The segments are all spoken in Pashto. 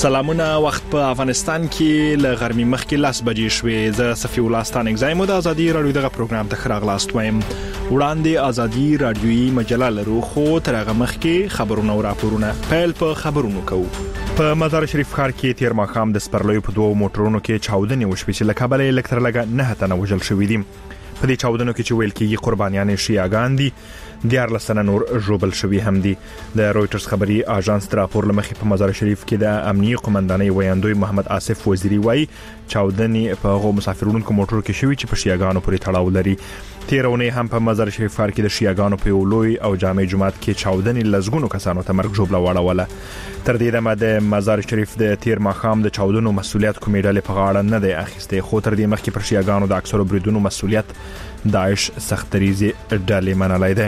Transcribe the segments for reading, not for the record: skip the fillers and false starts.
سلامونه. وخت په افغانستان کې ل غرمې مخکې 10 بجې شوې. زه صفي الله ستان اگزایم د ازادي رادیو دغه پروګرام ته خراغلاست وایم. وړاندې ازادي رادیوي مجله لرو خو تر هغه مخکې خبرونه او راپورونه پیل په خبرونو کوو. په مزار شریف ښار کې تیر ماښام د سپرلیو په دوه موټرونو کې چاودنې وشوې چې له کابل الکترلګه 9 تنه وژل شوي دي. په دې چاودنو کې چې ویل کېږي قربانیان شیعاګان دي، 14 تنه نور ژوبل شوي هم دي. د رويټرز خبري اژانس راپور لمخې په مزار شریف کې د امنیتي قومندانۍ ویاندوی محمد آصف وزیری وایي چاودنې په هغو مسافرونکو موټرو کې شوي چې په شیعاګانو پورې تړاو لري. تیرونه هم په مزار شریف ښار کې د شیعاګانو په لوی او جامع جماعت کې چاودنې لزګونو کسانو ته مرګ ژوبله واړوله. تر دې دمه د مزار شریف د تیر ماښام د چاودنو مسؤلیت کومې ډلې په غاړه نه دی اخیسته، خو تر دې مخکې پر شیعاګانو د اکثرو بریدونو مسؤلیت داعش سختریزي ډلې منلای دی.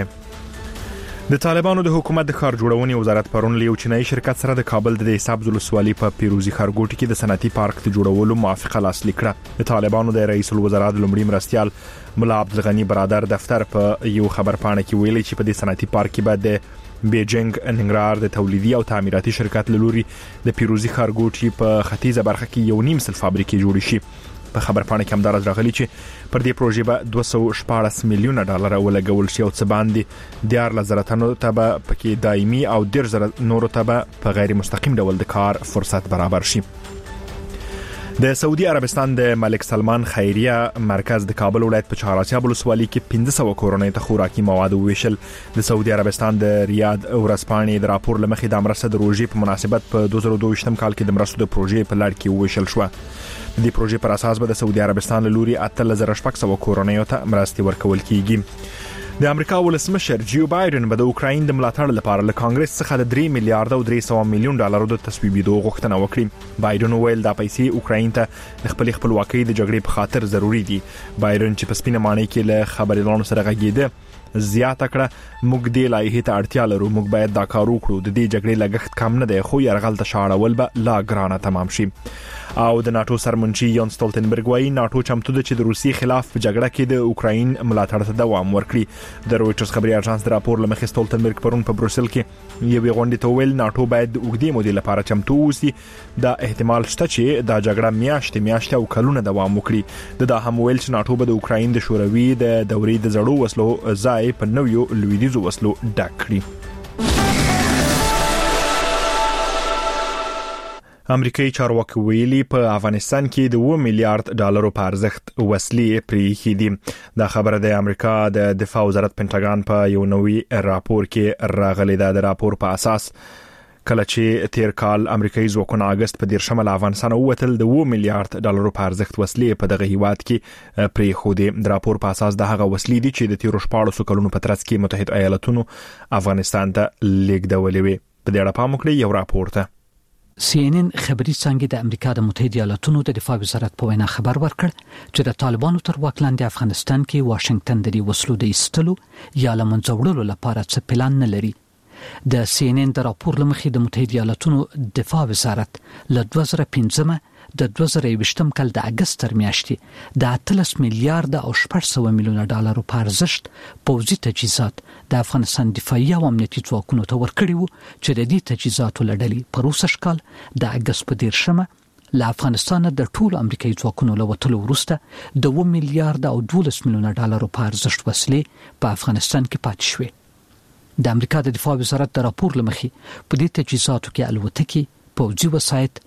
د طالبانو د حکومت د ښار جوړونې وزارت پرون له یو چینایي شرکت سره د کابل د حساب ولسوالۍ په پیروزي ښارګوټي کې د صنعتي پارک د جوړولو موافقه لاسلیک کړه. د طالبانو د رئیس الوزرا د لومړي مرستیال ملا عبدالغنی برادر دفتر په یو خبر پاڼه کې ویلي چې په دې صنعتي پارک کې به د بیجینګ ننګرهار د تولیدي او تعمیراتي شرکت لوري د پیروزي ښارګوټي په ختیځه برخه کې یو نیم سل فابریکې جوړې شي. په خبر پاڼه کې هم درز راغلي چې پر دې پروژې به 214 میلیونه ډالر ولګول شي او څه باندې 14,000 تنو ته به پکې دایمي او 10,000 نورو ته به په غیر مستقیم ډول د کار فرصت برابر شي. د سعودي عربستان د ملک سلمان خیریه مرکز د کابل ولایت په چهاراسیاب ولسوالۍ کې 1500 کورونې ته خوراکي مواد وویشل. د سعودي عربستان د ریاض ورځپاڼې د راپور لمخې د مرسته د روژې په مناسبت په 2022 کال کې د مرستو د پروژې په لړ کې وویشل شو. د دې پروژې پر اساس به د سعودي عربستان له لوري 8600 کورونې ته مرستې ورکول کیږي. د امریکا ولسمشر جیو بایدن به د اوکراین د ملاتړ لپاره له کانګرس څخه د 3 میلیارډ او 300 میلیون ډالرو د تصویبېدو غوښتنه وکړه. بایدن وویل دا پیسې اوکراین ته د خپل خپلواکۍ د جګړې په خاطر ضروری دي. بایدن چې په سپینه مانۍ کې له خبريالانو سره غږیده زیاته کړه موږ د لایحې ته اړتیا لرو، موږ باید دا کار وکړو. د دې جګړې لګښت کم نه دی خو یرغل ته شاړول به لا ګرانه تمام شي. او د ناتو سرمنشي یان ستولتنبرګ وايي ناتو چمتو ده چې د روسي خلاف په جګړه کې د اوکراین ملاتړ ته دوام ورکړي. د رويټرز خبري اژانس د راپور لمخې ستولتنبرګ پرون په بروسل کې یو غونډه ته ویل ناتو باید د اوږدې مودې لپاره چمتو اوسي. دا احتمال شته چې دا جګړه میاشتې او کلونه دوام وکړي. دا هم ویل چې ناتو به د اوکراین د شوروي د دورې د زړو وسلو ځای په نویو لویدیزو وسلو ډک کړي. امریکایي چارواکي ویلي په افغانستان کې د 2 میلیارډ ډالرو په ارزښت وسلې پریښې دي. دا خبره د امریکا د دفاع وزارت پینټاګان په یو نوی راپور کې راغلي ده. د راپور په اساس کله چې تیر کال امریکایي ځواکونه اگست په 10 له افغانستان ووتل د 2 میلیارډ ډالرو په ارزښت وسلې په دغه هیواد کې پریښو دي. د راپور په اساس د هغه وسلې دي چې د تیر 14 کلونو په ترڅ کې متحده ایالاتونو افغانستان ته لیږدولې وي. په دې اړه پام وکړئ یو راپور ته. CNN خبري څنګه د امریکا د متحده ایالاتونو د دفاع وزارت په وینا خبر ورکړ چې د طالبانو تر واک لاندې افغانستان کې واشنگټن د دې وسلو د ایستلو یا لمنځه وړلو لپاره څه پلان نه لري. د CNN د راپور لمخې د متحده ایالاتونو دفاع وزارت له 2015 د 2020 کال د اگست تر میاشتې د 18 میلیارډ او 600 میلیونه ډالرو په ارزښت پوځي تجهیزات د افغانستان دفاعي او امنیتي ځواکونو ته ورکړي وو چې د دې تجهیزاتو لړلې په روسش کال د اگست په 10 له افغانستان د ټولو امریکایي ځواکونو له وتلو وروسته د 2 میلیارډ او 12 میلیونه ډالرو په ارزښت وسلې په افغانستان کې پاتې شوې. د امریکا د دفاع وزارت د راپور لمخې په دې تجهیزاتو کې الوتکې، پوځي وسایط،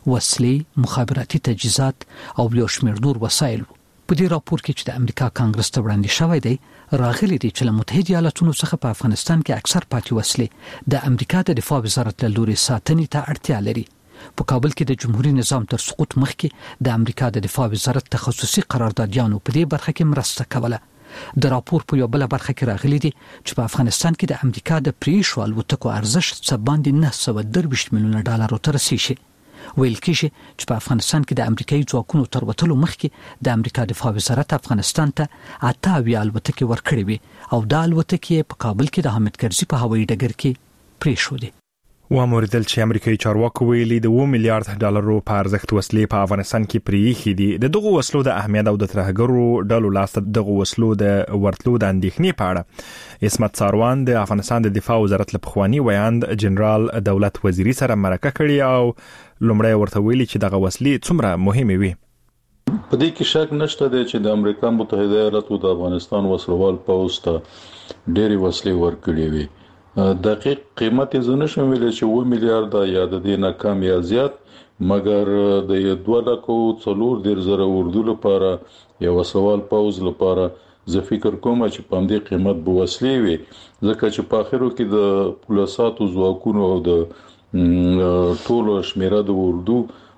وسلې، مخابراتي تجهیزات او یو شمېر نور وسایل. په دې راپور کې چې د امریکا کانګرس ته وړاندې شوی دی راغلي دي چې له متحده ایالاتونو څخه په افغانستان کې اکثر پاتې وسلې د امریکا د دفاع وزارت له لوري ساتنې ته اړتیا لري. په کابل کې د جمهوریت نظام تر سقوط مخکې د امریکا د دفاع وزارت تخصصي قراردادیانو په دې برخه کې مرسته کوله. د راپور په یو بل برخه کې راغلي دي چې په افغانستان کې د امریکا د پریښو الوتکو ارزښت څه باندې 930 میلیونه ډالرو ته رسیږي. ویل کېږي چې په افغانستان کې د امریکایي ځواکونو تر وتلو مخکې د امریکا دفاع وزارت افغانستان ته 88 الوتکې ورکړې وي او دا الوتکې په کابل کې د حامد کرزي په هوایي ډګر کې پریښودې. واموریدل چې امریکایي چارواکو ویلي د 2 میلیارډ ډالرو په ارزښت وسلې په افغانستان کې پریښې دي. دغه وسلو د اهمیت او د ترهګرو ډلو لاس دغه وسلو د ورتلو د اندېښنې په اړه عصمت ساروان د افغانستان د دفاع وزارت له پخوانی ویاند جنرال دولت وزیری سره مرکه کړې او لومړی ورته ویلي چې دغه وسلې څومره مهمه وي. په دې کې شک نشته دی چې د امریکا متحده ایالاتو د افغانستان وسلوال پوځ ته ډېری وسلې ورکړې وي. دقیق قیمت یې نشم ویل چې 2 میلیارډ یا د دې نه کم یا زیات، مګر د 2,40,000 اردو لپاره یو وسلوال پوځ لپاره زه فکر کوم چې په دې قیمت به وسلې وي، ځکه چې په اخرو کې د پولیساتو ځواکونو او د ټولو شمیره د اردو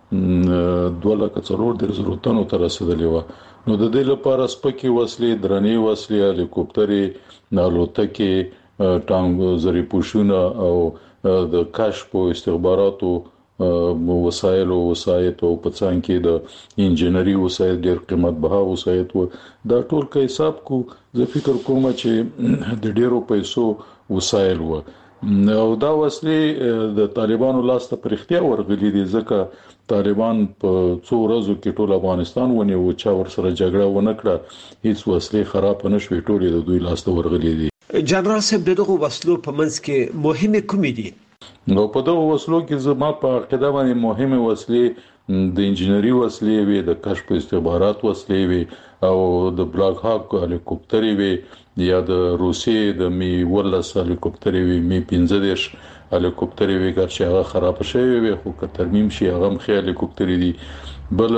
2,40,000 تنو ته رسیدلې و. نو د دې لپاره سپکې وسلې، درنې وسلې، هلیکوپټرې، الوتکې، ټانک زری پوشونه او د کشف او استخباراتو وسایل او وسایط او په څنګ کې د انجنیری وسایل ډېر قیمت بها وسایط و. دا ټول کې حساب کو زه فکر کوم چې د ډېرو پیسو وسایل و او دا وسلې د طالبانو لاس ته پرختیا ورغلي دي، ځکه طالبان په څو ورځو کې ټول افغانستان ونیو، چا ور سره جګړه ونه کړه، هیڅ وسلې خراب نه شوې، ټول د دوی لاس ته ورغلي دي. جنرال صاحب دغه وسلو په منځ کې مهمه کومې دي؟ نو په دغه وسلو کې زما په عقیده باندې مهمه وسلې د انجنیری وسلې وي، د کشف استخبارات وسلې وي او د بلاک هاک هلیکوپټرې وي یا د روسیې د می 12 هلیکوپټرې وي، می 15 هلیکوپټرې وي، چې هغه خراب شوی وي خو که ترمیم شي هغه هم خې هلیکوپټرې دي. بل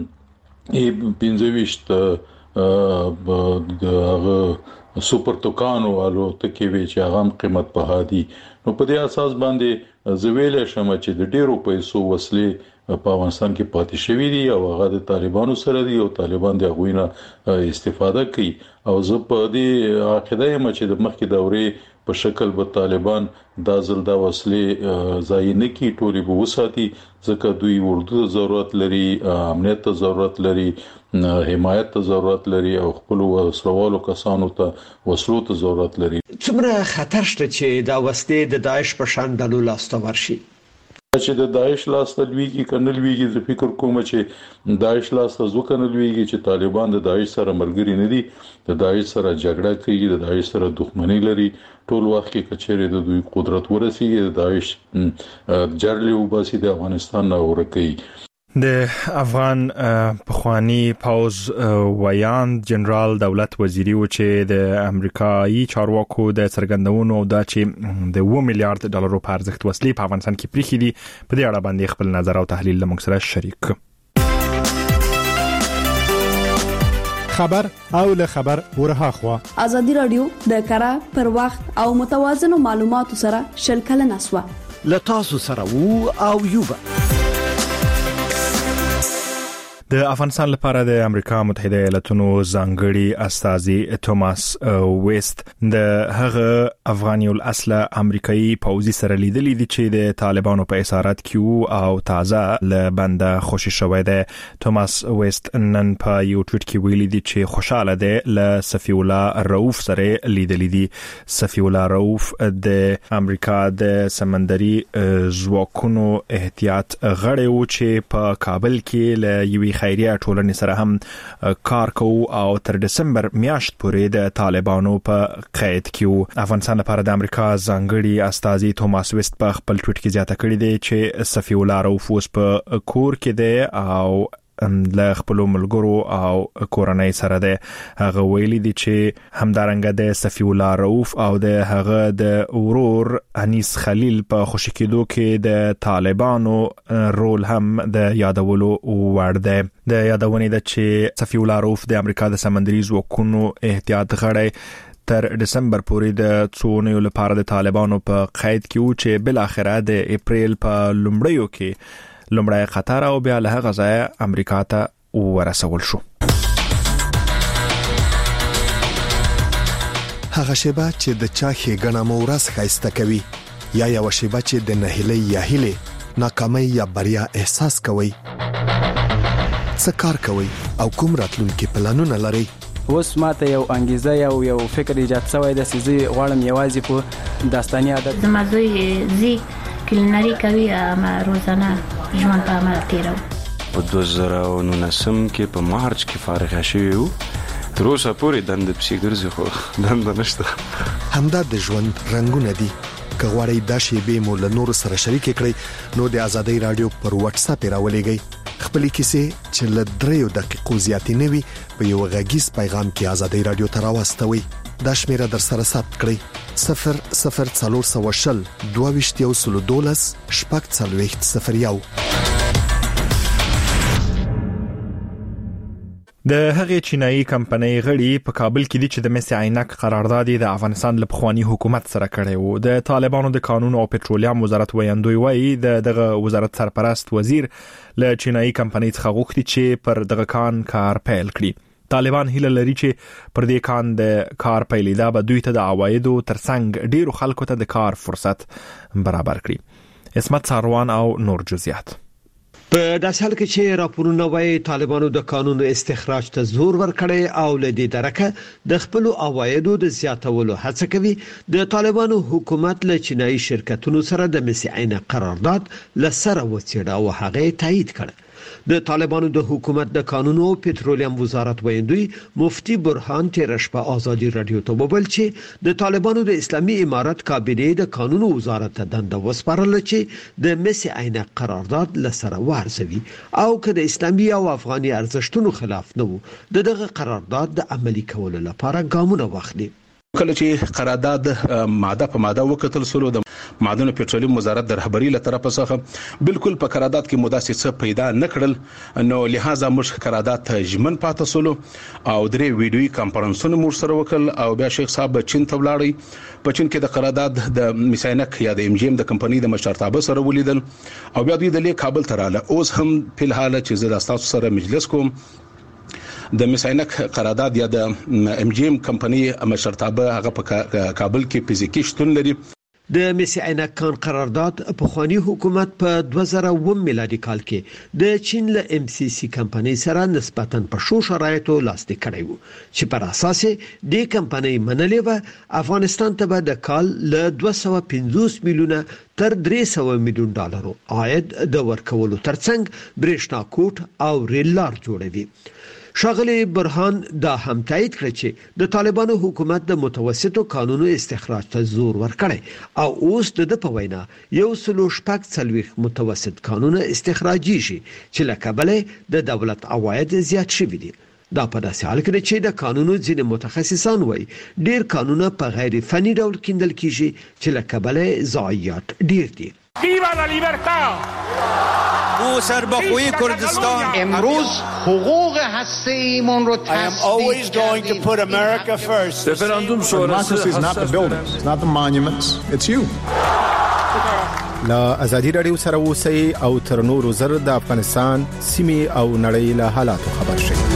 15 د سوپر توکانو الوتکې وی چې هغه هم قیمت په هادي. نو په دې اساس باندې زویل شمه چې د ډیرو پیسو وسلې په افغانستان کې پاتې شوې دي او هغه د طالبانو سره دي او طالبان د غوینه استفاده کوي. او زه په دې عقیده یم چې د مخکې دورې په شکل به طالبان دا ځل دا وسلې ځای نه کی ټولې به وساتي، ځکه دوی اردو ته ضرورت لري، امنیت ته ضرورت لري، حمایت ته ضرورت لري او خپل وسلوالو کسانو ته وسلو ته ضرورت لري. څومره خطر شته چې دا وسلې د داعش په شان ډلو لاس ته ورشي؟ چې د داعش لاس ته لويږي کنه لويږي، زه فکر کوم چې داعش لاس ته ځکه نه لويږي چې طالبان د داعش سره مرګري نه دي، د داعش سره جګړه کوي، د داعش سره دښمنی لري. ټول وخت کې کچېره د دوی قدرت ورسیږي، د داعش جرلی وباسي د افغانستان نه ورکي. د افغان پخوانی پوز ویاند جنرال دولت وزیری و چې د امریکایي چارواکو د څرګندونو دا چې د 2 میلیارډ ډالرو په ارزښت وسلې په افغانستان کې پریښې دي، په دې اړه باندې خپل نظر او تحلیل له موږ سره شریک. خبر او له خبر ورها خوا ازادي رادیو د کارا پر وخت او متوازن معلوماتو سره شلکل نسوا لتاسو سره وو او یوبا. د افغانستان لپاره د امریکا متحده ایالاتونو ځانګړي استازي توماس ویست د هغه افغاني الاصل امریکایي پوځي سره لیدلې دي چې د طالبانو په اسارت کې او تازه له بنده خوشی شوی دی. توماس ویست نن په یو ټویټ کې ویلي دي چې خوشاله دی له صفی الله رؤف سره لیدلې دي. صفی الله رؤف د امریکا د سمندري ځواکونو احتیاط غړی و چې په کابل کې له یوې خیریه ټولنې سره هم کار کوي او تر دسمبر میاشت پورې د طالبانو په قید کې. افغانستان لپاره د امریکا ځانګړي استازي توماس ویست په خپل ټویټ کې زیاته کړې ده چې صفی الله رؤف اوس په کور کې دی او له خپل ملګرو او کورنۍ سره ده. هغه ویلي دي چې همدارنګه د صفی الله رؤف او د هغه د ورور انیس خلیل په خوشی کېدو کې د طالبانو رول هم د یادولو وړ دی. د یادونې ده چې صفی الله رؤف د امریکا د سمندري ځواکونو احتیاط غړی تر دسمبر پورې د څونیو لپاره د طالبانو په قید کې و چې بل اخره د اپریل په لومړیو کې لومړی قطر او بیا له هغه ځای امریکا ته ورسول شو. هغه شیبه چې د چا ښېګڼه مو ورځ ښایسته کوي یا یو شیبه چې د نهیلۍ یا هیلې ناکامۍ یا بریا احساس کوي، څه کار کوي او کوم راتلونکي پلانونه لري؟ اوس ماته یو انګیزه یو فکر ایجاد شوی د سيزي غواړم یوازې په داستاني عادت زما زوی زی کلینری کوي ما روزانه ژوند په عمل تیرو. په 2019 کې په مارچ کې فارغ شوی وو. تر اوسه پورې دند پسې ګرځي خو دند نشته. همدا د ژوند رنگونه دي. که غواړئ دا شیبې مو له نورو سره شریک کړئ نو د آزادۍ رادیو پر واتس اپ راولېږئ. خپلې کیسې چې له 3 دقیقو زیاتې نه وي په یو غږیز پیغام کې آزادۍ رادیو ته راوستوئ. دا شمیره در سره ثبت کړئ 00420 22 شپږ 4001. د هغې چینایي کمپنۍ غړي په کابل کې دي چې د مس عینک قرارداد د افغانستان له پخوانی حکومت سره کړی وو. د طالبانو د قانون او پټرولیم وزارت ویاندوی وایي دغه وزارت سرپرست وزیر له چینایي کمپنۍ څخه غوښتي چې پر دغه کار پیل کړي. طالبان هیله لري چې پر دې کان د کار پیلیدا به دوی ته د عوایدو ترڅنګ ډیرو خلکو ته د کار فرصت برابر کړي. اسمت ساروان او نور جزئیات. په داسې حال کې چې راپورونه وايي طالبانو د قانون استخراج ته زور ورکړي او لدې درکه د خپل عوایدو د زیاتولو هڅه کوي. د طالبانو حکومت له چینایي شرکتونو سره د مس عینک قرارداد لسره وڅېړه او هغه تایید کړ. د طالبانو د حکومت د قانون او پټرولیم وزارت ویاندوی مفتی برهان تیر شپه آزادی رادیو ته وویل چې د طالبانو د اسلامي امارت کابینه د قانون وزارت ته دنده وسپارل چې د مس عینک قرارداد لسره ورزوي او که د اسلامي او افغاني ارزښتونو خلاف نه وو دغه قرارداد د عملی کولو لپاره ګامونه واخلي. کله چې قرارداد ماده په ماده وکتل سلو د معدن پټرولیم وزارت د رهبری له طرفه څخه بالکل په قرارداد کې مداسې څه پیدا نکړل نو لہذا موږ قرارداد ته ژمن پاتې سلو او درې ویډیوي کانفرنسونه موږ سره وکړل او بیا شیخ صاحب چین ته ولاړی. په چین کې د قرارداد د میساینک یا د ام جی ام د کمپنۍ د مشرتابه سره ولیدل او بیا دوی د کابل ته رااله. اوس هم په حال چې زه د تاسو سره مجلس کوم د میساینک قرارداد یا د ام جی ام کمپنۍ مشرتابه هغه په کابل کې فزیکی شتون لري. د مس عینک کان قرارداد په خواني حکومت په 2009 میلادي کال کې د چین له ام سی سی کمپنۍ سره نسبتاً په شو شرایطو لاسلیک کړی وو چې پر اساس د کمپنۍ منلې و افغانستان ته به د کال له 250 میلیونه تر 300 میلیون ډالرو عاید د ورکولو ترڅنګ برېښنا کوټ او ریل لار جوړوي. شاغلی برهان دا هم تایید کړ چې د طالبانو حکومت د متوسطو قانونو استخراج ته زور ورکړي او اوس د په وینا یو سلو شپږ څلويخ متوسط قانون استخراجي شي چې لکه د دولت عواید زیات شوي دي. دا په داسې حال کې چې د قانونو ځینې متخصصان وایي ډیر قانونه په غیر فني ډول کیندل کیږي چې لکه ضایعات ډیر دي. ویوا لا لیبرتا او سربخوی کردستان امروز حقوق هسته‌ایمون رو I am always going to put America first. Referendum democracy is not the buildings, it's not the monuments, it's you. لا ازادي رادیو سره اوسئ او تر نورو زر د افغانستان سیمې او نړۍ له حالاتو خبر شئ.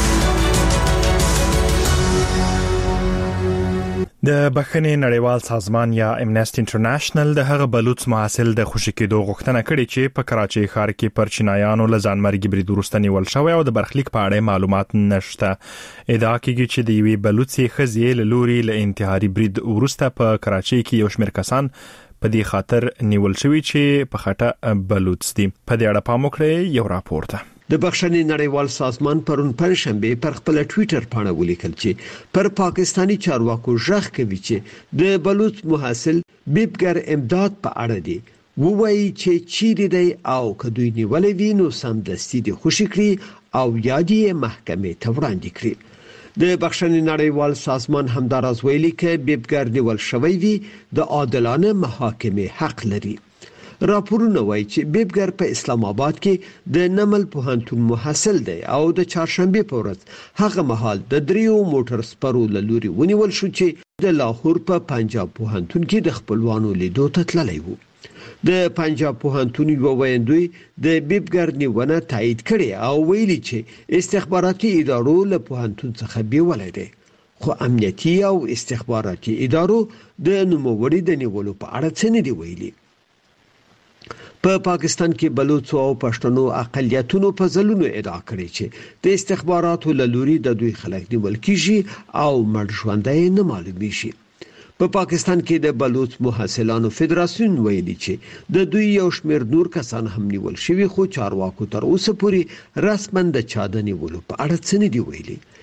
د بخښنې نړیوال سازمان یا امنیسټي انټرنیشنل د هغه بلوچ محصل د خوشی کېدو غوښتنه کړې چې په کراچۍ ښار کې پر چینایانو له ځانمرګي برید وروسته نیول شوی او د برخلیک په اړه معلومات نشته. ادعا کیږي چې د یوې بلوچي ښځې له لوري له انتحاري برید وروسته په کراچۍ کې یو شمېر کسان په دې خاطر نیول شوی چې په خټه بلوچ دي. په دې اړه پام وکړئ یو راپور ته. د بخښنې نړیوال سازمان پرون پنځشنبه پر خپل ټوئیټر باندې ولیکل چې پر پاکستانی چارواکو ژغ کوي چې د بلوچ محصل بیبګر امداد په اړه دی وایي چې چیرې دی او کدوې نیولې وي نو سم دستي دي خوشی کړی او یادې محکمې ته وړاندې کړی. د بخښنې نړیوال سازمان همداراز ویلي چې بیبګر نیول شوی وي د عادلانه محاکمې حق لري. راپورونه وایي چې بیبګر په اسلام آباد کې د نمل پوهنتون محصل دی او د چهارشنبه په ورځ هغه مهال د دریو موټر سپرو له لوري ونیول شو چې د لاهور په پنجاب پوهنتون کې د خپلوانو لیدو ته تللی وو. د پنجاب پوهنتون یو ویاندوی د بیبګر نیونه تایید کړي او ویلي چې استخباراتي ادارو له پوهنتون څخه بیولای دي خو امنیتي او استخباراتي ادارو د نوموړي د نیولو په اړه څه نه دی ویلي. په پاکستان کې بلوچ او پښتنو اقلیتونو په ځلونو ادعا کړې چې د استخباراتو له لوري د دوی خلک نیول کیږي او مړ ژوندۍ نه معلومي شي. په پاکستان کې د بلوچ محصلانو فدراسیون ویلي چې د دوی یو شمېر نور کسان هم نیول شوي، خو چارواکو تر اوسه پورې رسماً د چا د نیولو په اړه څه نه دی ویلي.